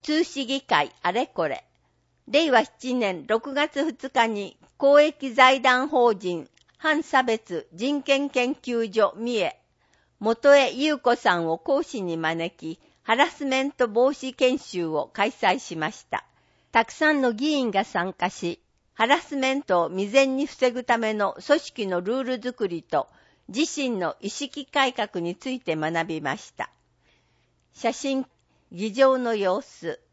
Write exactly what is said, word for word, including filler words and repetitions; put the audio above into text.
通市議会あれこれ。れいわななねんろくがつふつかに公益財団法人反差別人権研究所三重、元江優子さんを講師に招き、ハラスメント防止研修を開催しました。たくさんの議員が参加し、ハラスメントを未然に防ぐための組織のルール作りと自身の意識改革について学びました。写真、議場の様子。